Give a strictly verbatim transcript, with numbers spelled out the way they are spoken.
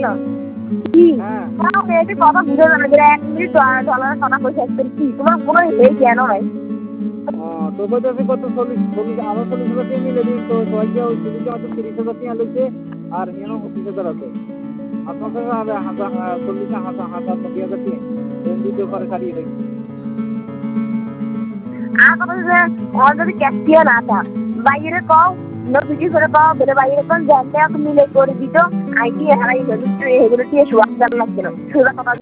না কি তোমার মেয়েটি কত ভিডিও জানা করে এক মিনিট ডলারের কথা পয়সা কি তোমার কোনো এই জ্ঞান নাই তো কত কত চল্লিশ চল্লিশ আরো চল্লিশ হাজার টাকা মিলে দিই তো ছয়টা ওই চল্লিশ হাজার তিরিশ হাজার টাকা লইছে আর এন পঁচিশ হাজার আছে আপনার কাছে হাজার চল্লিশ হাজার হাজার নব্বই হাজার টাকা এম ভিডিও করে কাটিয়ে রাখি আর কথা যে ওর যদি ক্যাশিয়া না থা বাইরে কও ভিডিও করে পাও বলে বাইরে কোন জানতে মিলে করে দিত আইটি হারাই গেল এগুলো দিয়ে সুয়াদ লাগছে না সুদা কথা